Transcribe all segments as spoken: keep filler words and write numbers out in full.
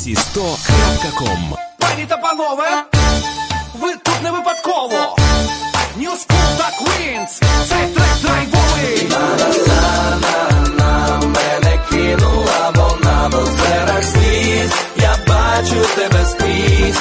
сі сто крапка ком. Пані та панове, ви тут не випадково. New School та Queens, цей трек драйвовий. На мене кинула вона в озерах сліз. Я бачу тебе скрізь.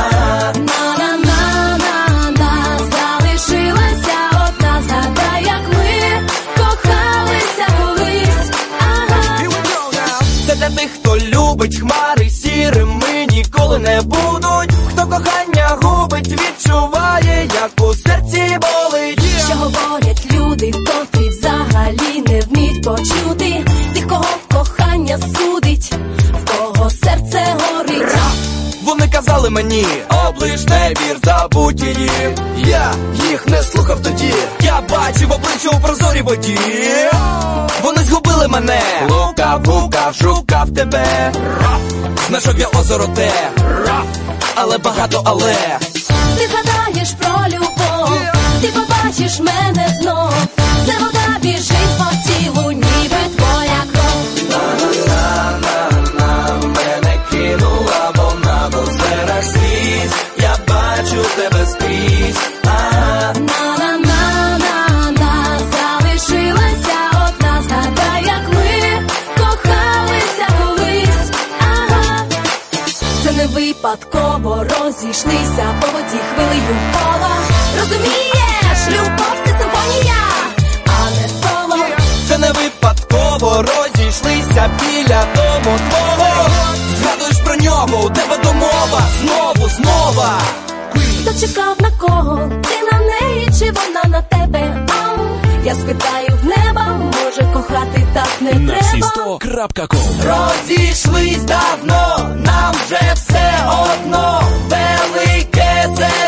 На-на-на-на-на, залишилася одна, згадай, як ми кохалися колись. Ага. Це для тих, хто любить хмари сірими ніколи не будуть. Хто кохання губить, відчуває, як у серці болить. Що говорять люди, котрі взагалі не вміють почути тих, кого кохання судить, в кого серце горить. Вони казали мені, облиш не вір, забудь її. Я їх не слухав тоді. Я бачив обличчя у прозорій воді. Вони згубили мене. Лукав, гукав, шукав тебе. Знайшов я озеро те. Але багато але. Ти згадаєш про любов, ти побачиш мене знов. Це вода біжить по тілу, ніби твоя кров. На мене кинула вона в озерах сліз. Я бачу тебе скрізь. На-на-на-на-на, залишилася одна, згадай, як ми кохалися колись. Ага. Це не випадково розійшлися по воді хвилею кола. Розумієш, любов — це симфонія, а не соло. Це не випадково розійшлися біля дому твого. Згадуєш про нього, у тебе домова, знову, знову. Хто чекав на кого? Ти на неї чи вона на тебе? Ау, я спитаю в неба, може кохати так не На сі треба. сто крапка ком. Розійшлись давно, нам вже все одно. Велике серце